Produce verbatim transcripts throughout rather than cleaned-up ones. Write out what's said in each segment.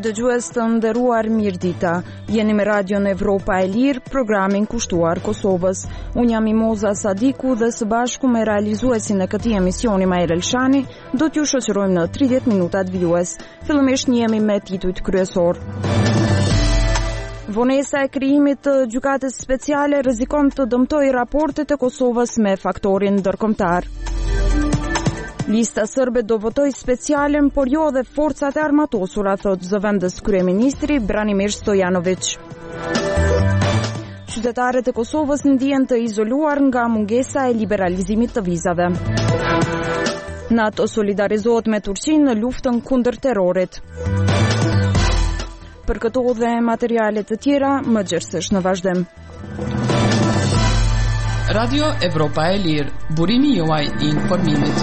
dëgjues të nderuar, mirëdita. Jeni me Radion Evropa e Lirë, programin kushtuar Kosovës. Unë jam Mimoza Sadiku dhe së bashku me realizuesin e këtij emisioni Majer Elshani, do t'ju shoqërojmë në tridhjetë minutat vijues. Fillimisht njemi me titujt kryesor. Vonesa e krijimit të gjykatës speciale rrezikon të dëmtojë raportet e Kosovës me faktorin ndërkombëtar. Lista sërbe do votoj specialen, por jo dhe forcat e armatosura, thot zëvendës kryeministri Branimir Stojanović. Qytetarët e Kosovës ndihen të izoluar nga mungesa e liberalizimit të vizave. NATO solidarizohet me Turqinë në luftën kundër terrorit. Për këto dhe materialet të tjera, më gjithsesi në vazhdim. Radio Evropa e Lirë, burimi juaj i informimit.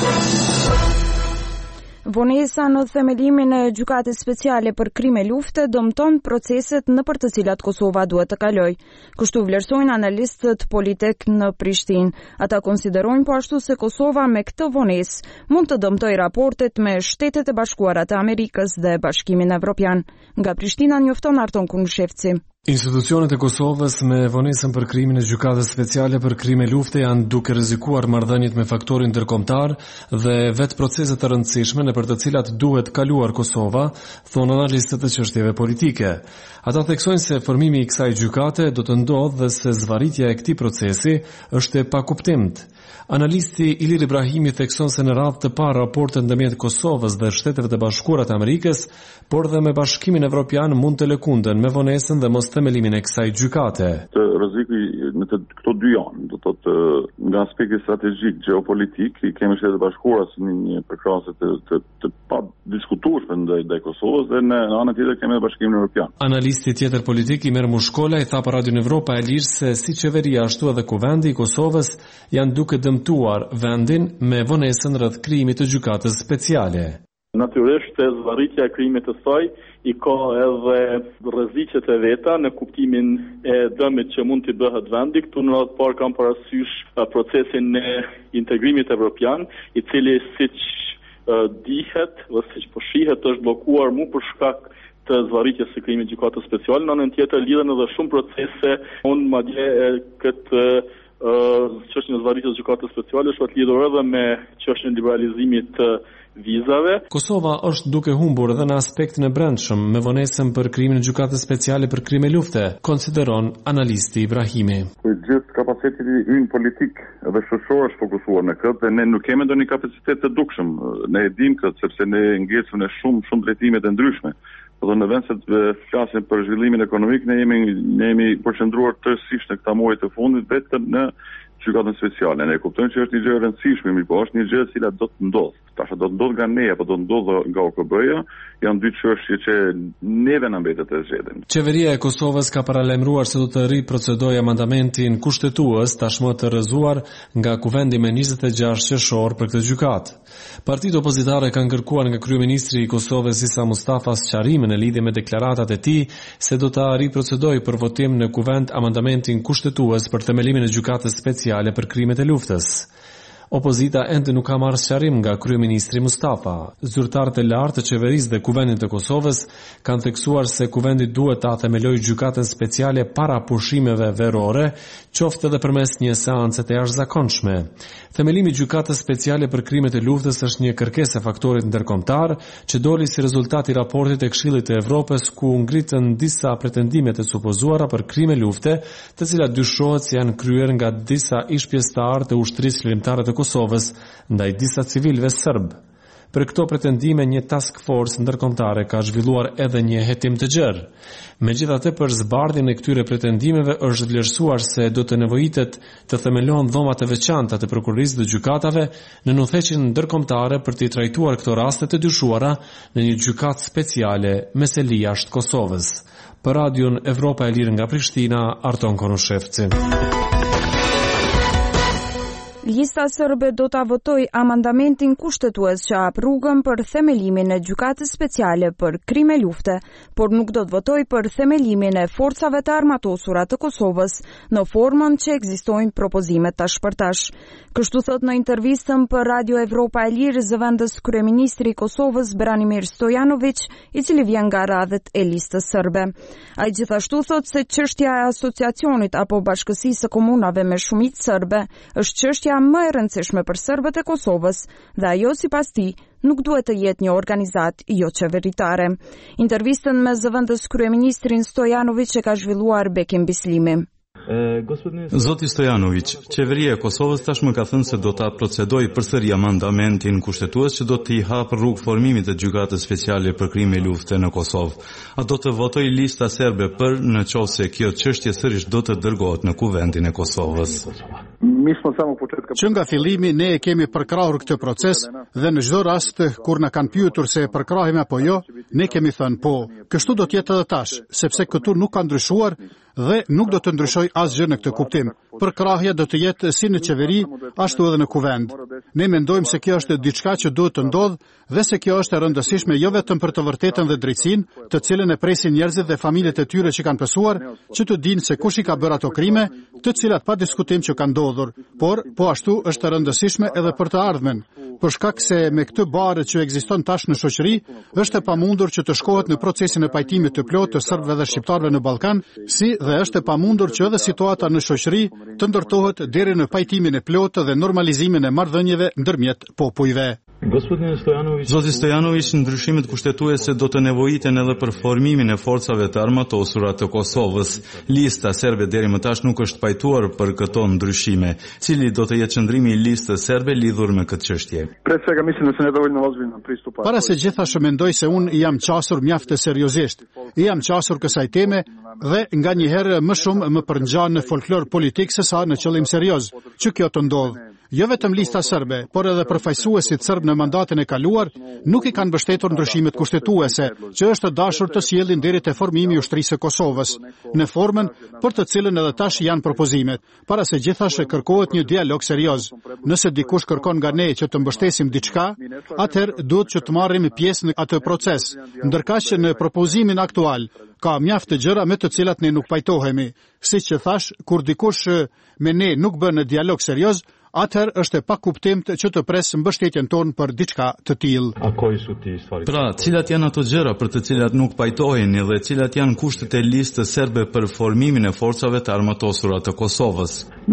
Vonesa në themelimin e gjykatës speciale për krime lufte dëmton proceset në për të cilat Kosova duhet të kalojë. Kështu vlerësojnë analistët politik në Prishtinë. Ata konsiderojnë po ashtu se Kosova me këtë vonesë mund të dëmtojë raportet me Shtetet e Bashkuara të Amerikës dhe Bashkimin Evropian. Nga Prishtina njofton Arton Kunushevci. Institucionet e Kosovës me vonesën për krimin e gjykatës speciale për krime lufte janë duke rrezikuar marrëdhëniet me faktorin ndërkombëtar dhe vetë proceset të rëndësishme në për të cilat duhet kaluar Kosova, thonë analistët e çështjeve politike. Ata theksojnë se formimi i kësaj gjykate do të ndodhë dhe se zvarritja e këtij procesi është e pakuptimtë. Analisti Ilir Ibrahimi thekson se në radhë të parë raportet ndërmjet Kosovës dhe Shteteve të Bashkuara të Amerikës, por dhe me Bashkimin Evropian mund të lëkunden me vonesën dhe mos themelimin e kësaj gjykate. Të rreziku në të këto dy janë, do të thotë nga aspekti strategjik, gjeopolitik, i kemi Shtetet e Bashkuara si një përkrahëse të, të, të pa diskutueshme ndaj ndaj Kosovës dhe në anën tjetër kemi Bashkimin Evropian. Analisti tjetër politik Imer Mushkola i tha për Radion Evropa e Lirë se si qeveria ashtu edhe kuvendi i Kosovës janë duke dëmtuar vendin me vonesën rreth krijimit të gjykatës speciale. Natyrisht e zvarritja e krijimit të saj i ka edhe rreziqet e veta në kuptimin e dëmit që mund të bëhet vendi. Këtu në radhë parë kam parasysh procesin e integrimit evropian, i cili siç uh, dihet ose siç po shihet është bllokuar mu për shkak të zvarritjes së krijimit të gjykatës speciale. Në anën tjetër lidhen edhe shumë procese, unë madje këtë çështjen e zvarritjes së gjykatës speciale është lidhur edhe me çështjen e liberalizimit të vizave. Kosova është duke humbur edhe në aspektin e brendshëm me vonesën për krimin e gjykatës speciale për krime lufte, konsideron analisti Ibrahimi. Gjithë kapaciteti ynë politik dhe shoqëror është fokusuar në këtë dhe ne nuk kemi ndonjë kapacitet të dukshëm. Ne e dimë këtë sepse ne ngecëm në shumë shumë drejtime të ndryshme. Do në vend se të flasim për zhvillimin ekonomik, ne jemi ne jemi përqendruar tërësisht në këta muaj të fundit vetëm në gjykatën speciale. Ne kuptojmë që është një gjë e rëndësishme, mirë po është një gjë e cila do të ndodhë. Tash do të ndodhë nga ne apo do të ndodhë nga O K B-ja, janë dy çështje që neve na mbetet të zgjedhim. Qeveria e Kosovës ka paralajmëruar se do të riprocedojë amandamentin kushtetues tashmë të rrëzuar nga Kuvendi me njëzet e gjashtë qershor për këtë gjykatë. Partitë opozitare kanë kërkuar nga kryeministri i Kosovës Isa Mustafa sqarimin në lidhje me deklaratat e tij se do ta riprocedojë për votim në Kuvend amandamentin kushtetues për themelimin e gjykatës speciale për krimet e luftës. Opozita ende nuk ka marrë sqarim nga kryeministri Mustafa. Zyrtarët e lartë të qeverisë dhe Kuvendit të Kosovës kanë theksuar se Kuvendi duhet ta themelojë gjykatën speciale para pushimeve verore, qoftë edhe përmes një seance të jashtëzakonshme. Themelimi i gjykatës speciale për krimet e luftës është një kërkesë e faktorit ndërkombëtar që doli si rezultat i raportit të Këshillit të Evropës ku ngritën disa pretendime të supozuara për krime lufte, të cilat dyshohet se janë kryer nga disa ish-pjesëtarë të ushtrisë lirimtare të Kosovës ndaj disa civilëve serb. Për këto pretendime një task force ndërkombëtare ka zhvilluar edhe një hetim të gjerë. Megjithatë, për zbardhjen e këtyre pretendimeve është vlerësuar se do të nevojitet të themelohen dhoma të veçanta të prokurorisë dhe gjykatave në udhëheqjen ndërkombëtare për të trajtuar këto raste të dyshuara në një gjykatë speciale me seli jashtë Kosovës. Për Radion Evropa e Lirë nga Prishtina, Arton Konushevci. Lista sërbe do ta votojë amandamentin kushtetues që hap rrugën për themelimin e gjykatës speciale për krime lufte, por nuk do të votojë për themelimin e forcave të armatosura të Kosovës në formën që ekzistojnë propozimet tash për tash. Kështu thot në intervistën për Radio Evropa e Lirë zëvendës kryeministri i Kosovës Branimir Stojanović, i cili vjen nga radhët e listës serbe. Ai gjithashtu thot se çështja e asociacionit apo bashkësisë së komunave me shumicë serbe është çështja më e rëndësishme për serbët e Kosovës dhe ajo sipas tij nuk duhet të jetë një organizat jo qeveritare. Intervistën me zëvendës kryeministrin Stojanović e ka zhvilluar Bekim Bislimi. Zoti Stojanović, qeveria e Kosovës tashmë ka thënë se do ta procedojë përsëri amandamentin kushtetues që do t'i hapë rrugë formimit të gjykatës speciale për krime lufte në Kosovë. A do të votojë lista serbe për në qoftë se kjo çështje sërish do të dërgohet në kuvendin e Kosovës? Që nga fillimi ne e kemi përkrahur këtë proces dhe në çdo rast kur na kanë pyetur se e përkrahim apo jo, ne kemi thënë po. Kështu do të jetë edhe tash, sepse këtu nuk ka ndryshuar dhe nuk do të ndryshoj asgjë në këtë kuptim. Përkrahja do të jetë si në qeveri, ashtu edhe në kuvend. Ne mendojmë se kjo është diçka që duhet të ndodhë dhe se kjo është e rëndësishme jo vetëm për të vërtetën dhe drejtsinë, të cilën e presin njerëzit dhe familjet e tyre që kanë pësuar, që të dinë se kush i ka bërë ato krime, të cilat pa diskutim që kanë ndodhur, por po ashtu është e rëndësishme edhe për të ardhmen. Për shkak se me këtë barë që ekziston tash në shoqëri, është e pamundur që të shkohet në procesin e pajtimit të plotë të serbëve dhe shqiptarëve në Ballkan, si dhe është e pamundur që edhe situata në shoqëri të ndërtohet deri në pajtimin e plotë dhe normalizimin e marrëdhënieve ndërmjet popujve. Zoti Stojanović, ndryshimet kushtetuese do të nevojiten edhe për formimin e forcave të armatosura të Kosovës. Lista serbe deri më tash nuk është pajtuar për këto ndryshime. Cili do të jetë qëndrimi i listës serbe lidhur me këtë çështje? Para se gjithashtu mendoj se unë jam qasur mjaft të seriozisht. Jam qasur kësaj teme dhe nganjëherë më shumë më përngjan në folklor politik se sa në qëllim serioz, që kjo të ndodhë. Jo vetëm lista serbe, por edhe përfaqësuesit serb në mandatin e kaluar nuk i kanë mbështetur ndryshimet kushtetuese, që është dashur të sjellin deri te formimi i ushtrisë së Kosovës, në formën për të cilën edhe tash janë propozimet, para se gjithashtu kërkohet një dialog serioz. Nëse dikush kërkon nga ne që të mbështesim diçka, atëherë duhet që të marrim pjesë në atë proces, ndërkaq që në propozimin aktual ka mjaft të gjëra me të cilat ne nuk pajtohemi. Siç që thash, kur dikush me ne nuk bën në dialog serioz, atëherë është e pakuptim që të presë mbështetjen tonë për diçka të tillë. Pra, cilat janë ato gjëra për të cilat nuk pajtoheni dhe cilat janë kushtet e listës serbe për formimin e forcave të armatosura të Kosovës?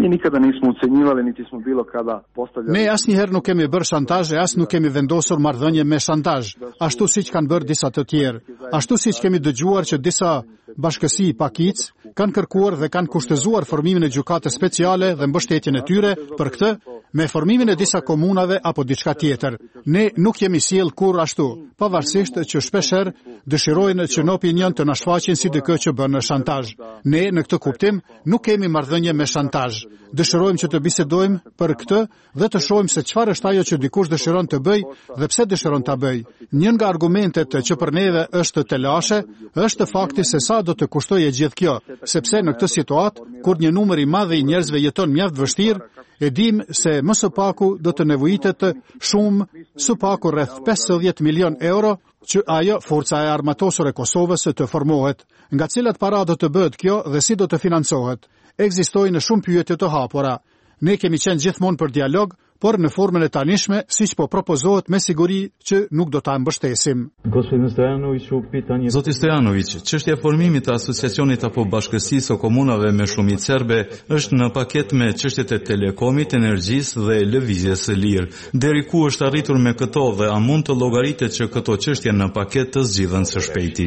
Ne asnjëherë nuk kemi bërë shantazh e as nuk kemi vendosur marrëdhënie me shantazh, ashtu siç kanë bërë disa të tjerë. Ashtu siç kemi dëgjuar që disa bashkësi pakic kanë kërkuar dhe kanë kushtëzuar formimin e gjykatës speciale dhe mbështetjen e tyre për këtë me formimin e disa komunave apo diçka tjetër. Ne nuk jemi sjell kur ashtu, pavarësisht që shpeshherë dëshirojnë që në opinion të na shfaqin si dikë që bën shantazh. Ne në këtë kuptim nuk kemi marrëdhënie me shantazh. Dëshirojmë që të bisedojmë për këtë dhe të shohim se çfarë është ajo që dikush dëshiron të bëj dhe pse dëshiron ta bëj. Një nga argumentet që për neve është të lashe, është fakti se sa do të kushtojë gjithë kjo, sepse në këtë situatë, kur një numër i madh i njerëzve jeton mjaft vështirë, e dim se më së paku do të nevojitet shumë, së paku rreth pesëdhjetë milion euro, që ajo forca e armatosur e Kosovës të formohet. Nga cilat para do të bëhet kjo dhe si do të financohet? Ekzistojnë shumë pyetje të hapura. Ne kemi qenë gjithmonë për dialog, por në formën e tanishme, siç po propozohet, me siguri që nuk do ta mbështesim. Zoti Stojanović, çështja e formimit të asociacionit apo bashkësisë së komunave me shumicë serbe është në paketë me çështjet e telekomit, energjisë dhe lëvizjes së lirë. Deri ku është arritur me këto dhe a mund të llogaritet që këto çështje në paketë të zgjidhen së shpejti?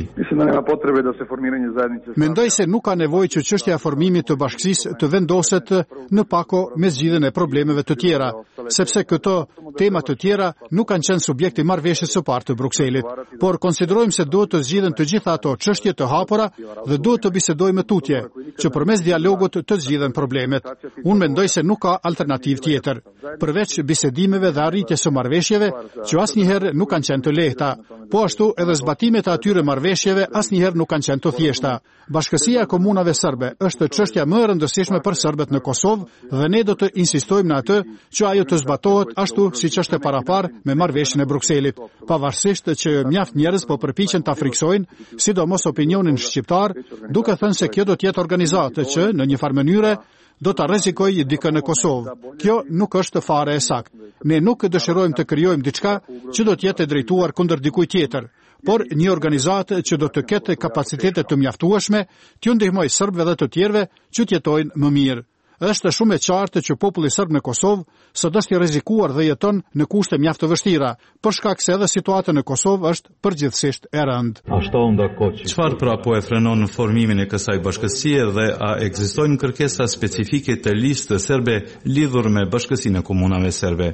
Mendoj se nuk ka nevojë që çështja e formimit të bashkësisë të vendoset në pako me zgjidhjen e problemeve të tjera. sepse këto tema të tjera nuk kanë qenë subjekti marrëveshjes së parë të Brukselit, por konsiderojmë se duhet të zgjidhen të gjitha ato çështje të hapura dhe duhet të bisedojmë tutje, që përmes dialogut të zgjidhen problemet. Unë mendoj se nuk ka alternativë tjetër, përveç bisedimeve dhe arritjes së marrëveshjeve, që asnjëherë nuk kanë qenë të lehta. Po ashtu edhe zbatimet e atyre marrëveshjeve asnjëherë nuk kanë qenë të thjeshta. Bashkësia e komunave serbe është çështja më e rëndësishme për serbët në Kosovë dhe ne do të insistojmë në atë që ajo të zbatohet ashtu siç është e paraparë me marrëveshjen e Brukselit, pavarësisht që mjaft njerëz po përpiqen ta friksojnë, sidomos opinionin shqiptar, duke thënë se kjo do të jetë organizatë që në një farë mënyrë do ta rrezikojë dikë në Kosovë. Kjo nuk është fare e saktë. Ne nuk dëshirojmë të krijojmë diçka që do të jetë e drejtuar kundër dikujt tjetër, por një organizatë që do të ketë kapacitete të mjaftueshme t'ju ndihmojë serbëve dhe të tjerëve që të jetojnë më mirë. Është shumë e qartë që populli serb në Kosovë sot është i rrezikuar dhe jeton në kushte mjaft të vështira, për shkak se edhe situata në Kosovë është përgjithsisht e rëndë. Çfarë pra po e frenon formimin e kësaj bashkësie dhe a ekzistojnë kërkesa specifike të listës serbe lidhur me bashkësinë e komunave serbe?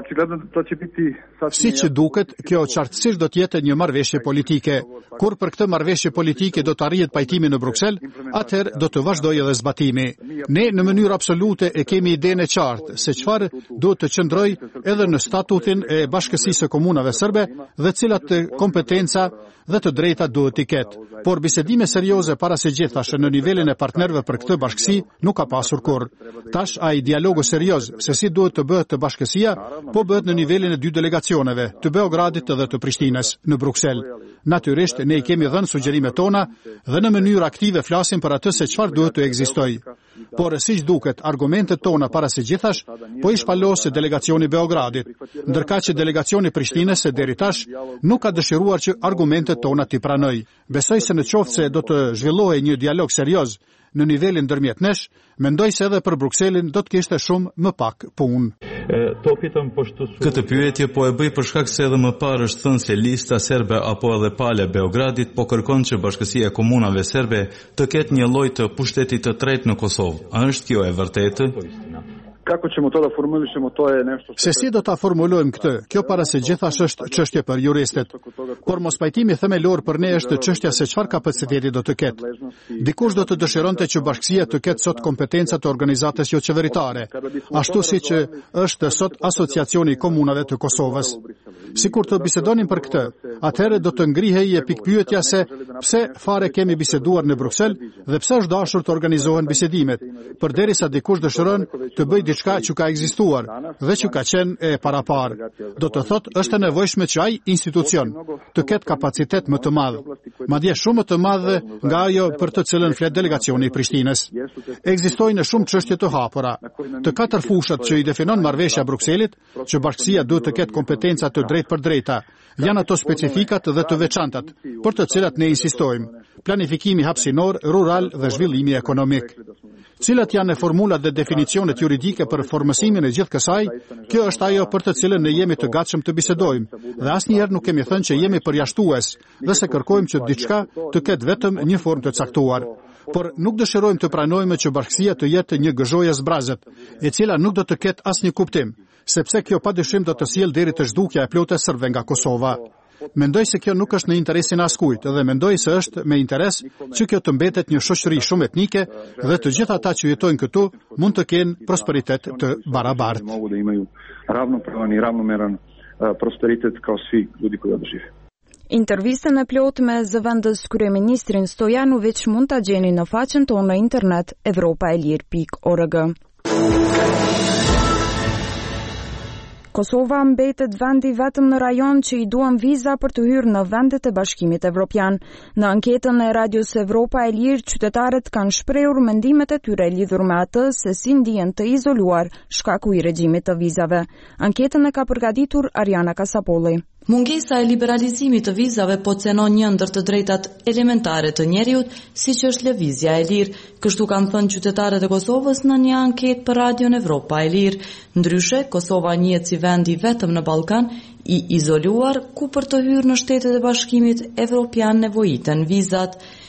Siç duket, kjo qartësisht do të jetë një marrëveshje politike. Kur për këtë marrëveshje politike do të arrihet pajtimi në Bruksel, atëherë do të vazhdojë edhe zbatimi. Ne në mënyrë absolute e kemi idenë e qartë se çfarë duhet të qëndrojë edhe në statutin e Bashkësisë së Komunave Serbe dhe cilat kompetenca dhe të drejta duhet t'i ketë. Por bisedime serioze para së gjithashë në nivelin e partnerëve për këtë bashkësi nuk ka pasur kurrë. Tash ai dialogu serioz se si duhet të bëhet të bashkësia, po bëhet në nivelin e dy delegacioneve, të Beogradit dhe të Prishtinës në Bruksel. Natyrisht ne i kemi dhënë sugjerimet tona dhe në mënyrë aktive flasim për atë se çfarë duhet të ekzistojë. Por siç duket, argumentet tona para së gjithash po i shpalosë delegacioni Beogradit, ndërka që delegacioni Prishtinës së deri tash nuk ka dëshiruar që argumentet tona t'i pranoj. Besoj se në qoftë se do të zhvillohej një dialog serioz në nivelin ndërmjet nesh, mendoj se edhe për Brukselin do të kishte shumë më pak punë. Këtë pyetje po e bëj për shkak se edhe më parë është thënë se lista serbe apo edhe pale Beogradit po kërkon që Bashkësia e Komunave Serbe të ketë një lloj të pushtetit të tretë në Kosovë. A është kjo e vërtetë? Kako ćemo to da formulišemo, to je nešto što... Se si do ta formulojmë këtë? Kjo para se gjithash është çështje për juristët. Por mos pajtimi themelor për ne është çështja se çfarë kapaciteti do të ketë. Dikush do të dëshironte që bashkësia të ketë sot kompetenca të organizatës jo qeveritare, ashtu siç është sot Asociacioni i Komunave të Kosovës. Sikur të bisedonin për këtë, atëherë do të ngrihej pikpyetja se pse fare kemi biseduar në Bruksel dhe pse është dashur të organizohen bisedimet, përderisa dikush dëshiron të bëjë diçka që ka ekzistuar dhe që ka qenë e paraparë. Do të thotë është e nevojshme që ai institucion të ketë kapacitet më të madh, madje shumë më të madh nga ajo për të cilën flet delegacioni i Prishtinës. Ekzistojnë shumë çështje të hapura. Të katër fushat që i definon marrëveshja e Brukselit, që bashkësia duhet të ketë kompetenca të drejtë për drejta, janë ato specifikat dhe të veçantat, për të cilat ne insistojmë: planifikimi hapësinor, rural dhe zhvillimi ekonomik. Cilat janë formulat dhe definicionet juridike për formësimin e gjithë kësaj, kjo është ajo për të cilën ne jemi të gatshëm të bisedojmë, dhe asnjëherë nuk kemi thënë që jemi përjashtues, dhe se kërkojmë që diçka të ketë vetëm një formë të caktuar. Por nuk dëshirojmë të pranojmë që bashkësia të jetë një gëzhoje zbrazët, e cila nuk do të ketë asnjë kuptim, sepse kjo padyshim do të sjellë deri të zhdukja e plotë e serbëve nga Kosova. Mendoj se kjo nuk është në interesin e askujt dhe mendoj se është me interes që kjo të mbetet një shoqëri shumë etnike dhe të gjithë ata që jetojnë këtu mund të kenë prosperitet të barabartë. Mogu da imaju ravnopravan i ravnomeran prosperitet kao svi ljudi koji ovdje žive. Intervistën e plotë me zëvendës kryeministrin Stojanović mund ta gjeni në faqen tonë në internet evropa e lirë pikë org. Kosova mbetet vendi vetëm në rajon që i duan viza për të hyrë në vendet e Bashkimit Evropian. Në anketën e Radios Evropa e Lirë, qytetarët kanë shprehur mendimet e tyre lidhur me atë se si ndihen të izoluar shkaku i regjimit të vizave. Anketën e ka përgatitur Ariana Kasapolli. Mungesa e liberalizimit të vizave po cenon një ndër të drejtat elementare të njeriut, siç është lëvizja e lirë, kështu kanë thënë qytetarët e Kosovës në një anketë për Radion Evropa e Lirë. Ndryshe, Kosova njihet si vendi vetëm në Ballkan i izoluar ku për të hyrë në shtetet e Bashkimit Evropian nevojiten vizat.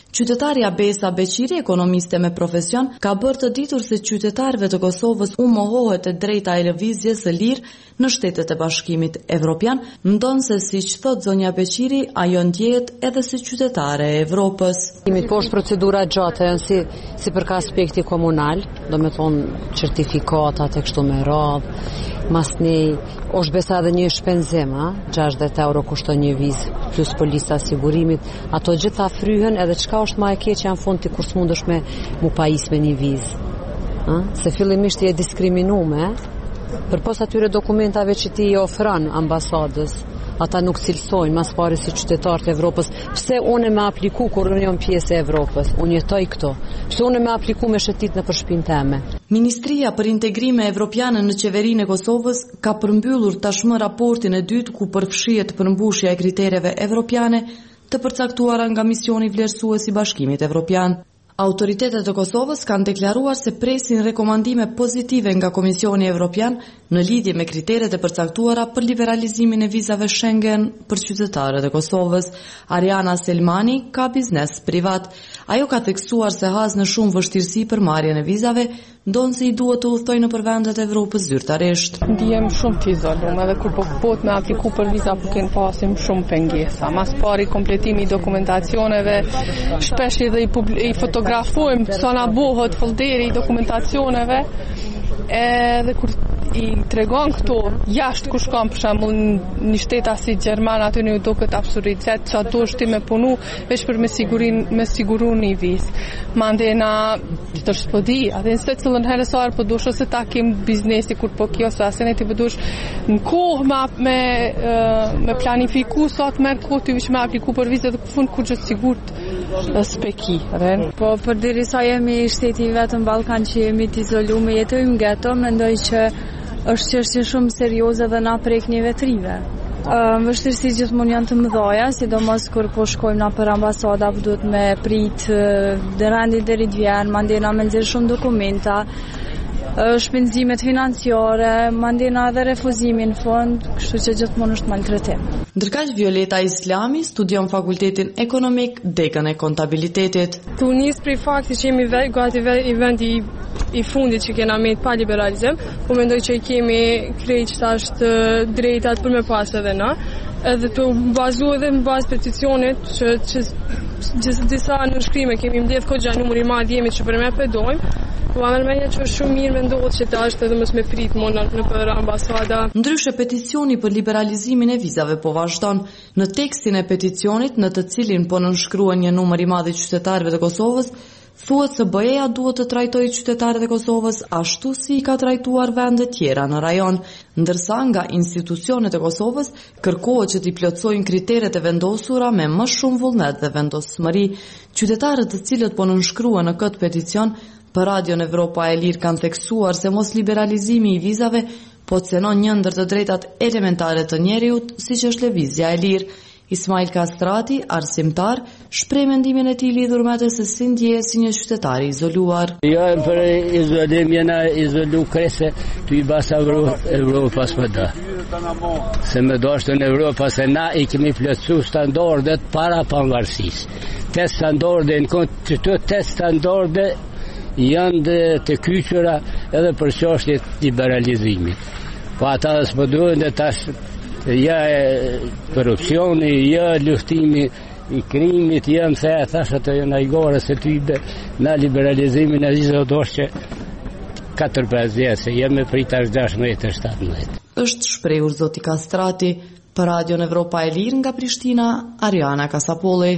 Qytetari Abesa Beqiri, ekonomiste me profesion, ka bërë të ditur se qytetarëve të Kosovës u mohohet e drejta e lëvizjes së lirë në Shtetet e Bashkimit Evropian, ndonse siç thot zonja Beqiri, ajo ndjehet edhe si qytetare e Evropës. Po është procedura gjatë, janë si si për ka aspekti komunal, do me thonë certifikatat e kështu me radhë, masni është besa edhe një shpenzim, gjashtëdhjetë euro kushton një vizë, plus polisa sigurimit, ato gjitha fryhen edhe çka është ma e keq janë fund ti kur s'mundesh me mu pajis me një vizë. Se fillimisht je diskriminume, për pos atyre dokumentave që ti i ofron ambasadës, ata nuk cilësojnë mas pari si qytetarët e Evropës. Pse unë me apliku kur unë jam pjesë e Evropës? Unë jetoj këto. Pse unë me apliku me shëtit në përshpinë teme? Ministria për Integrime Evropiane në Qeverinë e Kosovës ka përmbyllur tashmë raportin e dytë ku përfshihet përmbushja e kritereve evropiane të përcaktuara nga misioni vlerësues i Bashkimit Evropian. Autoritetet e Kosovës kanë deklaruar se presin rekomandime pozitive nga Komisioni Evropian në lidhje me kriteret e përcaktuara për liberalizimin e vizave Schengen për qytetarët e Kosovës. Ariana Selmani ka biznes privat. Ajo ka theksuar se has në shumë vështirësi për marrjen e vizave, ndonse i duhet të udhtojë në përvendet e Evropës zyrtarisht. Ndihem shumë të izoluar, edhe kur po pot me apliku për viza po ken pasim shumë pengesa. Mas pari kompletimi i dokumentacioneve, shpesh edhe i, i fotografojmë sa na bëhet folderi i dokumentacioneve, edhe kur i tregon këto jashtë ku shkon për shembull në shteta si Gjerman, aty në duket absurditet sa do shti me punu veç për me sigurin me sigurun një vizë. Mandena të shpodi, atë në se cilën herë sa po dush ose ta kem biznesi kur po kjo sa asene ti po dush në kohë me me, me planifiku sa të merr kohë ti vish me apliku për vizë dhe fund kur gjithë sigurt speki. Po përderisa jemi shteti vetëm Ballkan që jemi të izoluar, jetojmë ghetto, mendoj që është çështje shumë serioze dhe na prek një vetrive. Uh, Vështirësi gjithmonë janë të mëdha, sidomos kur po shkojmë na për ambasada, po duhet me prit uh, deri deri të vjen, mandena me nxjerr shumë dokumenta, uh, shpenzimet financiare, mandena edhe refuzimin në fund, kështu që gjithmonë është maltretim. Ndërkaq Violeta Islami studion fakultetin ekonomik, dekën e kontabilitetit. Tu nis prej fakti që jemi vetë gati i vendi i fundit që kena me pa liberalizim, po mendoj që i kemi krejt që është drejtat për me pas edhe na, edhe të bazu edhe në bazë peticionit që, që, që disa nënshkrime kemi mbledh ko gjanë numëri madh jemi që për me pedojmë, po amel menja që është shumë mirë me ndohet që ta është edhe mës me prit më në, në për ambasada. Ndryshe peticioni për liberalizimin e vizave po vazhdon. Në tekstin e peticionit në të cilin po nënshkruan një numër i madh i qytetarëve të Kosovës, thuhet se B E A duhet të trajtojë qytetarët e Kosovës ashtu si i ka trajtuar vende tjera në rajon, ndërsa nga institucionet e Kosovës kërkohet që t'i plotësojnë kriteret e vendosura me më shumë vullnet dhe vendosmëri. Qytetarët të cilët po nënshkruan në këtë peticion për Radion Evropa e Lirë kanë theksuar se mos liberalizimi i vizave po cenon një ndër të drejtat elementare të njeriut, siç është lëvizja e lirë. Ismail Kastrati, arsimtar, shpreh mendimin e tij lidhur me atë se si ndjehet si një qytetar i izoluar. Jo, për izolim jena izolu krese, tu i basa Evropas më da. Se me doshtë në Evropa se na i kemi plotësu standardet para pavarësisë. Te standarde në kont që të te standarde janë të kyqura edhe për çështje liberalizimit. Po ata s'po duhen dhe tash ja korrupsioni, ja luftimi i krimit, ja më the thash ato janë ajgore se ty na liberalizimin e vizave dosh që katër pesë vjet se jam me pritash gjashtëdhjetë shtatëdhjetë. Është shprehur zoti Kastrati për Radion Evropa e Lirë nga Prishtina, Ariana Kasapolli.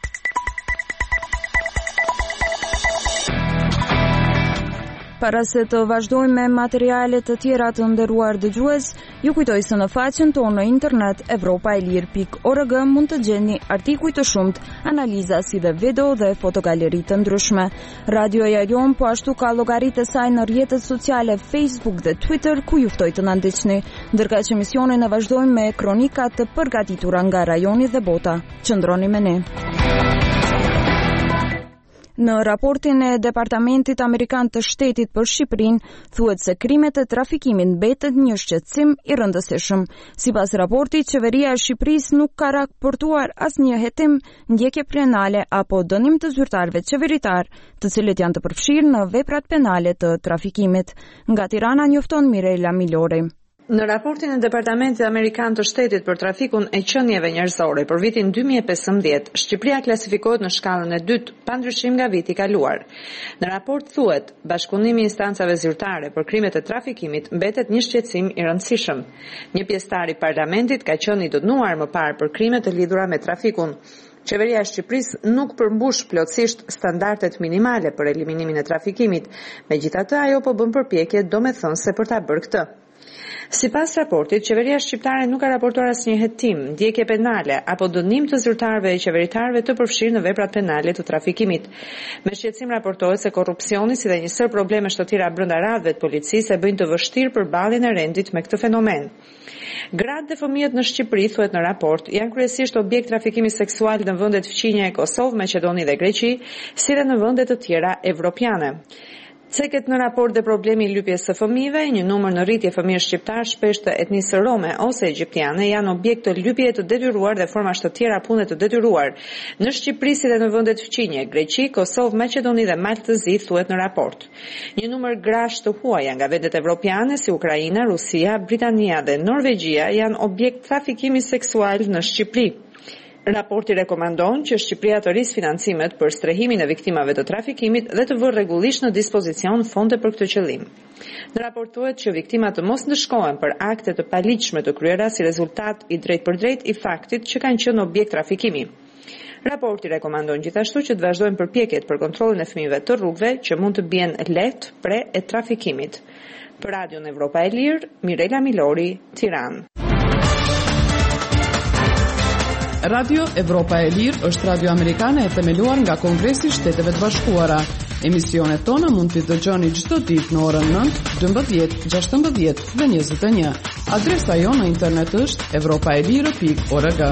Para se të vazhdojmë me materialet të tjera të nderuar dëgjues, ju kujtoj se në faqen tonë në internet evropa e lirë pikë org mund të gjeni artikuj të shumt, analiza si dhe video dhe fotogaleri të ndryshme. Radioja jon po ashtu ka llogaritë e saj në rrjetet sociale Facebook dhe Twitter ku ju ftoj të na ndiqni, ndërkaq që emisionin e vazhdojmë me kronika të përgatitura nga rajoni dhe bota. Qëndroni me ne. Në raportin e Departamentit Amerikan të Shtetit për Shqipërinë, thuhet se krimet e trafikimit mbetet një shqetësim i rëndësishëm. Sipas raportit, qeveria e Shqipërisë nuk ka raportuar asnjë hetim, ndjekje penale apo dënim të zyrtarëve qeveritar, të cilët janë të përfshirë në veprat penale të trafikimit. Nga Tirana njofton Mirela Milori. Në raportin e Departamentit Amerikan të Shtetit për trafikun e qenieve njerëzore për vitin dy mijë e pesëmbëdhjetë, Shqipëria klasifikohet në shkallën e dytë, pandryshim nga viti i kaluar. Në raport thuhet, bashkëpunimi i instancave zyrtare për krimet e trafikimit mbetet një shqetësim i rëndësishëm. Një pjesëtar i Parlamentit ka qenë i dënuar më parë për krimet e lidhura me trafikun. Qeveria e Shqipërisë nuk përmbush plotësisht standardet minimale për eliminimin e trafikimit, megjithatë ajo po bën përpjekje domethënëse për ta bërë këtë. Sipas raportit, qeveria shqiptare nuk ka raportuar asnjë hetim, ndjekje penale apo dënim të zyrtarëve e qeveritarëve të përfshirë në veprat penale të trafikimit. Me shqetësim raportohet se korrupsioni si dhe një sër probleme shtëtira brenda radhëve të policisë e bëjnë të vështirë përballjen e rendit me këtë fenomen. Gratë dhe fëmijët në Shqipëri, thuhet në raport, janë kryesisht objekt trafikimi seksual në vendet fqinje e Kosovë, Maqedoni dhe Greqi, si dhe në vende të tjera evropiane. Ceket në raport dhe problemi i lypjes së fëmijëve, një numër në rritje fëmijë shqiptar shpesh të etnisë rome ose egjiptiane janë objekt të lypjeje të detyruar dhe formash të tjera pune të detyruar. Në Shqipëri si dhe në vendet fqinje, Greqi, Kosovë, Maqedoni dhe Maltë të Zi, thuhet në raport. Një numër grash të huaja nga vendet evropiane si Ukraina, Rusia, Britania dhe Norvegjia janë objekt trafikimi seksual në Shqipëri. Raporti rekomandon që Shqipëria të rrisë financimet për strehimin e viktimave të trafikimit dhe të vë rregullisht në dispozicion fonde për këtë qëllim. Në raport thuhet që viktimat të mos ndëshkohen për akte të paligjshme të kryera si rezultat i drejtpërdrejt i faktit që kanë qenë objekt trafikimi. Raporti rekomandon gjithashtu që të vazhdojnë përpjekjet për kontrollin e fëmijëve të rrugëve që mund të bien lehtë pre e trafikimit. Për Radion Evropa e Lirë, Mirela Milori, Tiranë. Radio Evropa e Lirë është radio amerikane e themeluar nga Kongresi i Shteteve të Bashkuara. Emisionet tona mund t'i dëgjoni çdo ditë në orën nëntë, dymbëdhjetë, gjashtëmbëdhjetë dhe njëzet e një. Adresa jonë në internet është evropaelire pikë org.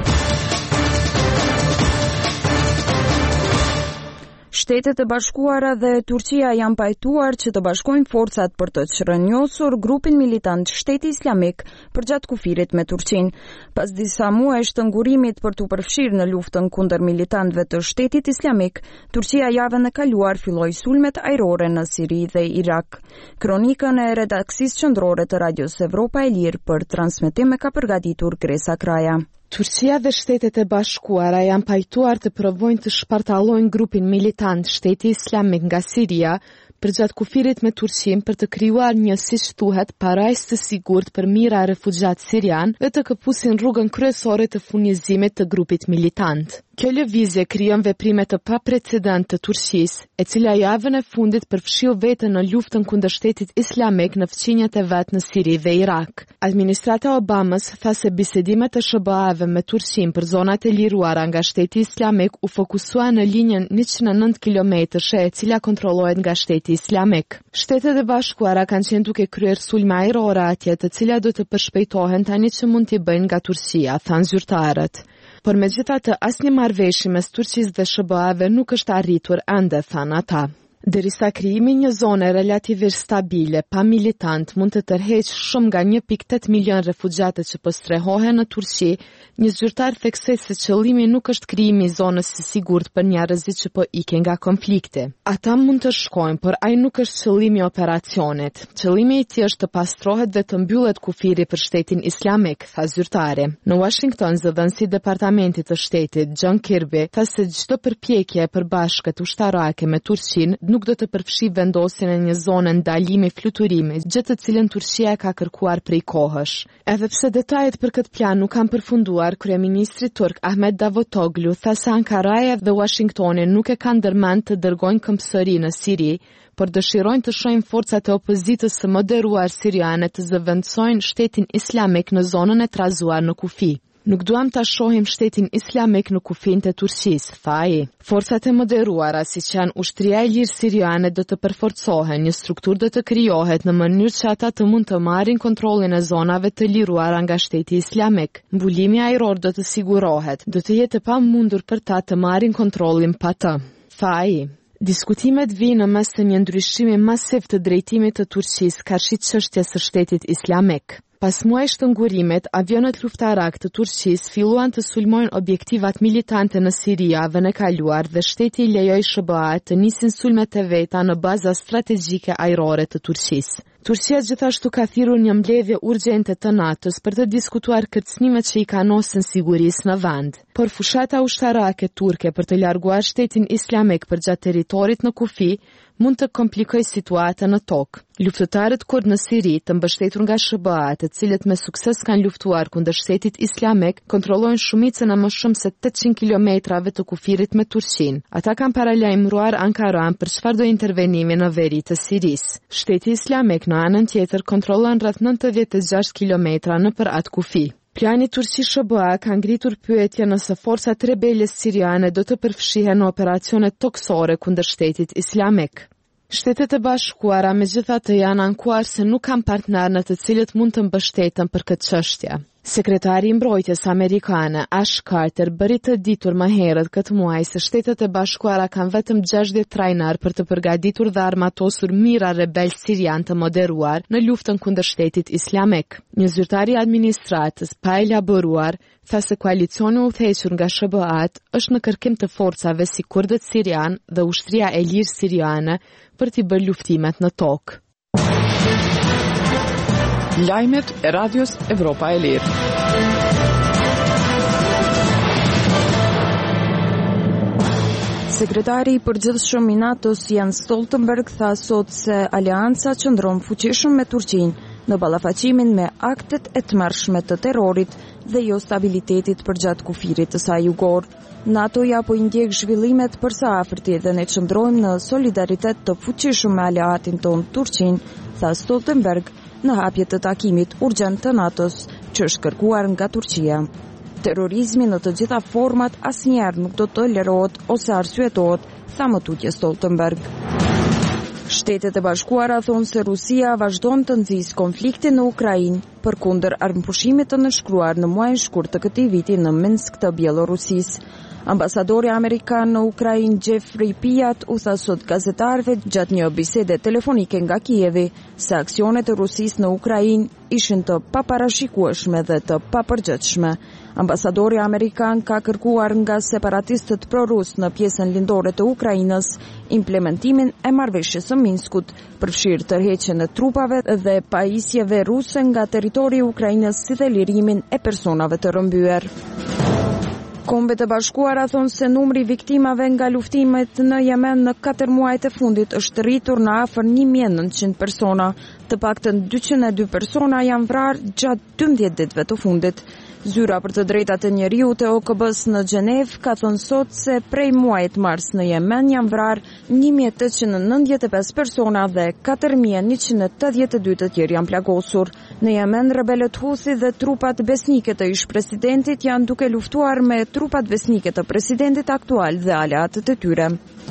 Shtetet e Bashkuara dhe Turqia janë pajtuar që të bashkojnë forcat për të çrënjosur grupin militant Shteti Islamik përgjatë kufirit me Turqinë. Pas disa muajsh të ngurimit për t'u përfshirë në luftën kundër militantëve të Shtetit Islamik, Turqia javën e kaluar filloi sulmet ajrore në Siri dhe Irak. Kronikën e redaksisë qendrore të Radios Evropa e Lirë për transmetim e ka përgatitur Gresa Kraja. Turqia dhe Shtetet e Bashkuara janë pajtuar të provojnë të shpartallojnë grupin militant Shteti Islamik nga Siria përgjatë kufirit me Turqinë për të krijuar një, siç thuhet, parajsë të sigurt për mijëra refugjat sirian dhe të këpusin rrugën kryesore të furnizimit të grupit militant. Kjo lëvizje krijon veprime të paprecedent të Turqisë, e cila javën e fundit përfshiu veten në luftën kundër Shtetit Islamik në fqinjet e vet në Siri dhe Irak. Administrata Obamas tha se bisedimet e S B A-ve me Turqinë për zonat e liruara nga Shteti Islamik u fokusua në linjën njëqind e nëntë kilometrëshe e cila kontrollohet nga Shteti Islamik. Shtetet e Bashkuara kanë qenë duke kryer sulme ajrore atje, të cilat do të përshpejtohen tani që mund t'i bëjnë nga Turqia, thanë zyrtarët. Por megjithatë, asnjë marrëveshje mes Turqisë dhe S B A-ve nuk është arritur ende, thanë ata. Derisa krijimi një zone relativisht stabile, pa militant, mund të tërheqë shumë nga një pikë tetë milion refugjate që po strehohen në Turqi, një zyrtar theksoi se qëllimi nuk është krijimi i zonës së sigurt për njerëzit që po ikin nga konflikti. Ata mund të shkojnë, por ai nuk është qëllimi i operacionit. Qëllimi i tij është të pastrohet dhe të mbyllet kufiri për Shtetin Islamik, tha zyrtari. Në Washington, zëdhënësi i Departamentit të Shtetit, John Kirby, tha se çdo përpjekje e përbashkët ushtarake me Turqinë nuk do të përfshi vendosjen e një zone ndalimi fluturimi, gjë të cilën Turqia ka kërkuar prej kohësh. Edhe pse detajet për këtë plan nuk kanë përfunduar, kryeministri turk Ahmet Davutoglu tha se Ankaraja dhe Washingtoni nuk e kanë ndërmend të dërgojnë këmbësëri në Siri, por dëshirojnë të shohin forcat e opozitës së moderuar siriane të zëvendësojnë Shtetin Islamik në zonën e trazuar në kufi. Nuk duam ta shohim Shtetin Islamik në kufin të Turqisë, tha ai. Forcat e moderuara, siç janë ushtria e lirë siriane, do të përforcohen, një strukturë do të krijohet në mënyrë që ata të mund të marrin kontrollin e zonave të liruara nga Shteti Islamik. Mbulimi ajror do të sigurohet, do të jetë e pamundur për ta të marrin kontrollin pa të. tha ai. Diskutimet vijnë në mes të një ndryshimi masiv të drejtimit të Turqisë karshit çështjes së shtetit islamik. Pas muajsh të ngurimit, avionët luftarak të Turqisë filluan të sulmojnë objektivat militante në Siri javën e kaluar dhe shteti i lejoi S B A-t të nisin sulmet e veta në baza strategjike ajrore të Turqisë. Turqia gjithashtu ka thirrur një mbledhje urgjente të NATO-s për të diskutuar kërcënimet që i kanosin sigurisë në vend. Por fushata ushtarake turke për të larguar shtetin islamik përgjatë territorit në kufi mund të komplikojë situatën në tokë. Luftëtarët kurd në Siri, të mbështetur nga S B A, të cilët me sukses kanë luftuar kundër shtetit islamik, kontrollojnë shumicën e më shumë se tetëqind kilometrave të kufirit me Turqinë. Ata kanë paralajmëruar Ankaran për çfarëdo intervenimi në veri të Sirisë. Shteti islamik në anën tjetër kontrollon rreth nëntëdhjetë e gjashtë kilometra nëpër atë kufi. Plani Turqi-S B A ka ngritur pyetje nëse forcat rebele siriane do të përfshihen në operacione toksore kundër shtetit islamik. Shtetet e Bashkuara megjithatë janë ankuar se nuk kanë partner në të cilët mund të mbështeten për këtë çështje. Sekretari i mbrojtjes amerikane Ash Carter bëri të ditur më herët këtë muaj se Shtetet e Bashkuara kanë vetëm gjashtëdhjetë trajnar për të përgatitur dhe armatosur mijëra rebel sirian të moderuar në luftën kundër shtetit islamik. Një zyrtar i administratës pa elaboruar tha se koalicioni u udhëhequr nga S B A-t është në kërkim të forcave si kurdët sirian dhe ushtria e lirë siriane për t'i bërë luftimet në tokë. Lajmet e Radios Evropa e Lirë. Sekretari i përgjithshëm i NATO-s Jens Stoltenberg tha sot se aleanca qëndron fuqishëm me Turqinë në ballafaqimin me aktet e tmerrshme të terrorit dhe jo stabilitetit përgjatë kufirit të saj jugor. NATO-ja po i ndjek zhvillimet përsa afërti dhe ne qëndrojmë në solidaritet të fuqishëm me aleatin ton Turqinë, tha Stoltenberg në hapje të takimit urgjent të NATO-s që është kërkuar nga Turqia. Terrorizmi në të gjitha format asnjëherë nuk do të tolerohet ose arsyetohet, tha më tutje Stoltenberg. Shtetet e Bashkuara thonë se Rusia vazhdon të nxjisë konfliktin në Ukrainë përkundër armëpushimit të nënshkruar në muajin shkurt të këtij viti në Minsk të Bielorusisë. Ambasadori amerikan në Ukrainë Jeffrey Piyat u tha sot gazetarëve gjatë një bisede telefonike nga Kijevi se aksionet e Rusisë në Ukrainë ishin të paparashikueshme dhe të papërgjithshme. Ambasadori amerikan ka kërkuar nga separatistët pro-rus në pjesën lindore të Ukrainës implementimin e marrëveshjes së Minskut, përfshirë tërheqjen e trupave dhe pajisjeve ruse nga territori i Ukrainës si dhe lirimin e personave të rrëmbyer. Kombet e Bashkuara thonë se numri i viktimave nga luftimet në Yemen në katër muajt e fundit është rritur në afër një mijë e nëntëqind persona. Të paktën dyqind e dy persona janë vrarë gjatë dymbëdhjetë ditëve të fundit. Zyra për të drejtat e njeriut e O K B-s në Gjenevë ka thënë sot se prej muajit mars në Yemen janë vrarë një mijë e tetëqind e nëntëdhjetë e pesë persona dhe katër mijë e njëqind e tetëdhjetë e dy të tjerë janë plagosur. Në Yemen, rebelët Houthi dhe trupat besnike të ish presidentit janë duke luftuar me trupat besnike të presidentit aktual dhe aleatët e tyre.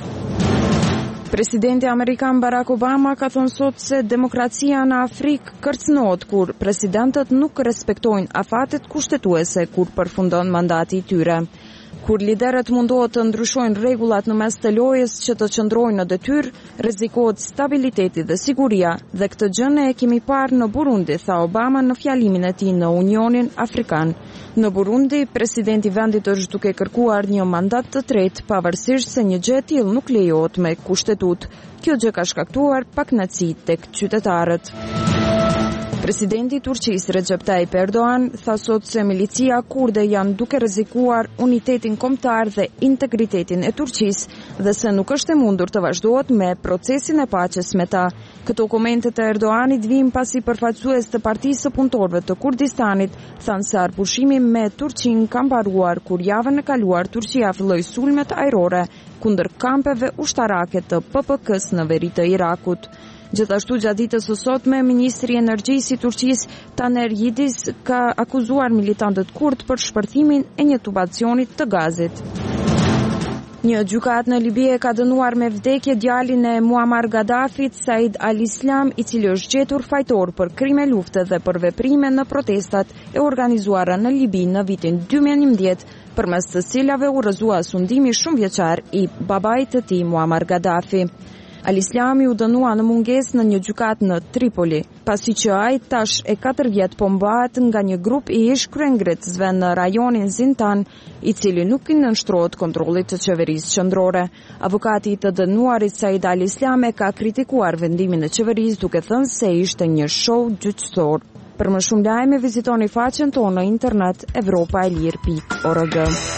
Presidenti amerikan Barack Obama ka thënë sot se demokracia në Afrikë kërcënohet kur presidentët nuk respektojnë afatet kushtetuese kur përfundon mandati i tyre. Kur liderët mundohet të ndryshojnë rregullat në mes të lojës që të qëndrojnë në detyrë, rrezikohet stabiliteti dhe siguria, dhe këtë gjë ne e kemi parë në Burundi, tha Obama në fjalimin e tij në Unionin Afrikan. Në Burundi, presidenti i vendit është duke kërkuar një mandat të tretë, pavarësisht se një gjë e tillë nuk lejohet me kushtetutë. Kjo gjë ka shkaktuar pakënaqësi tek qytetarët. Presidenti i Turqisë Recep Tayyip Erdogan tha sot se milicia kurde janë duke rrezikuar unitetin kombëtar dhe integritetin e Turqisë dhe se nuk është e mundur të vazhdohet me procesin e paqes me ta. Këto komente të Erdoganit vijnë pasi përfaqësues të Partisë së Punëtorëve të Kurdistanit thanë se arpushimi me Turqinë ka mbaruar kur javën e kaluar Turqia filloi sulmet ajrore kundër kampeve ushtarake të P P K-s në veri të Irakut. Gjithashtu gjatë ditës së sotme, ministri i energjisë i Turqisë Taner Yildiz ka akuzuar militantët kurd për shpërthimin e një tubacionit të gazit. Një gjykatë në Libi e ka dënuar me vdekje djalin e Muammar Gaddafit, Said al-Islam, i cili është gjetur fajtor për krime lufte dhe për veprime në protestat e organizuara në Libi në vitin dy mijë e njëmbëdhjetë, përmes të cilave u rrëzua sundimi shumë vjeçar i babait të tij Muammar Gaddafi. Al-Islami u dënua në mungesë në një gjykatë në Tripoli, pasi që ai tash e katër vjet po mbahet nga një grup i ish kryengritësve në rajonin Zintan, i cili nuk i nënshtrohet kontrollit të qeverisë qendrore. Avokati i të dënuarit Said al-Islam e ka kritikuar vendimin e qeverisë duke thënë se ishte një show gjyqësor. Për më shumë lajme vizitoni faqen tonë në internet evropa e lir pikë org.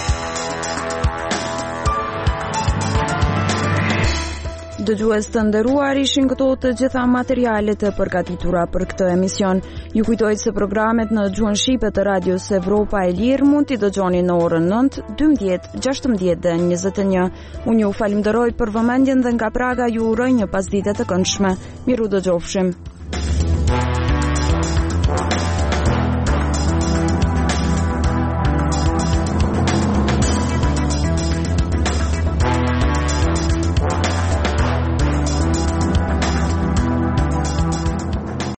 Dëgjues të nderuar, ishin këto të gjitha materialet e përgatitura për këtë emision. Ju kujtoj se programet në gjuhën shqipe të radios Evropa e Lirë mund t'i dëgjoni në orën nëntë, dymbëdhjetë, gjashtëmbëdhjetë dhe njëzet e një. Unë ju falenderoj për vëmendjen dhe nga Praga ju uroj një pasdite të këndshme. Miru dëgjofshim.